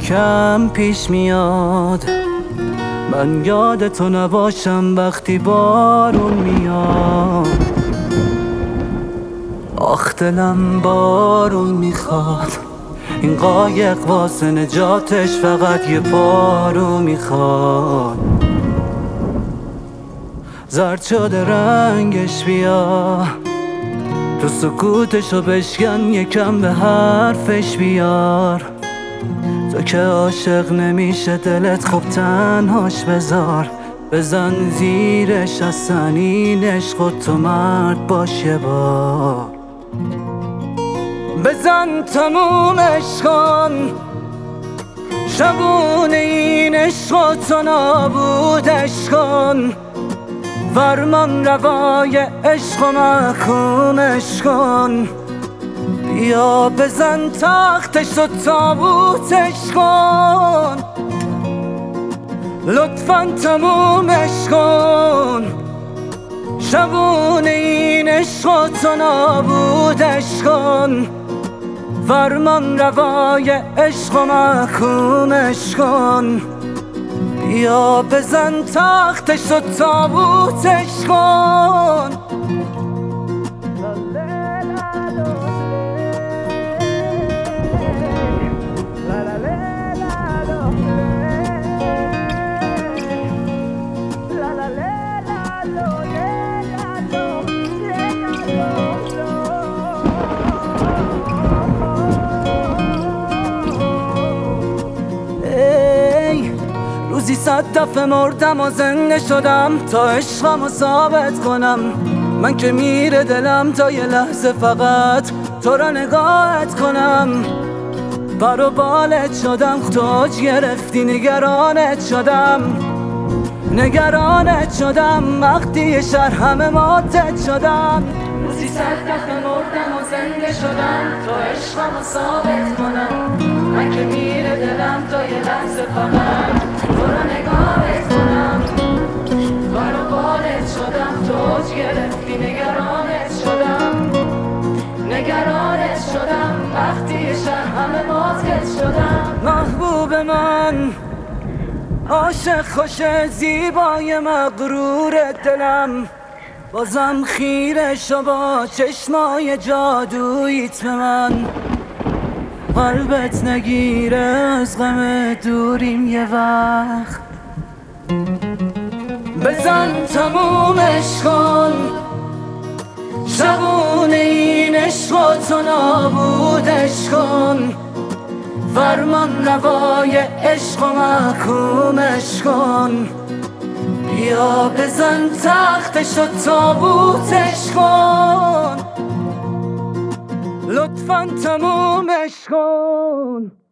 کم پیش میاد من یادتو نباشم وقتی بارون میاد. آخ دلم بارون میخواد، این قایق واسه نجاتش فقط یه پارو میخواد. زرد شده رنگش بیا، تو سکوتشو بشکن یکم به حرفش بیار. تو که عاشق نمیشه دلت خب تنهاش بذار، بزن زیرش از سنین عشق و تو مرد باش یه بار. بزن تمومش کن شبونه این عشق و تو نابودش کن. فرمان روای عشق و محکومش کن. بیا بزن تختش و تابوتش کن، لطفاً تمومش کن. شبونه این عشق و تو نابودش کن. فرمان روای عشق و محکومش کن. بیا بزن تختش و تابوتش کن. روزی 100 دفعه مردم و زنده شدم تا عشقمو ثابت کنم. من که میره دلم تا یه لحظه فقط تو را نگاهت کنم. بر و بالت شدم توج گرفتی، نگرانت شدم وقتی یه شهر همه ماتت شدم. روزی 100 دفعه مردم و زنده شدم تا عشقمو ثابت کنم. من که میره دلم تا یه لحظه فقط تو را نگاهت کنم. بر و بالت شدم توج گرفتی، نگرانت شدم وقتی یه شهر همه ماتت شدم. محبوب من عاشق خوش زیبای مغرور دلم، بازم خیره شو با چشمای جادوییت به من. قلبت نگیره از غم دوریم یه وقت. بزن تمومش کن شبونه این عشق و تو نابودش کن. فرمان روای عشق و محکومش کن. بیا بزن تختش و تابوتش کن، لطفاً تمومش کن.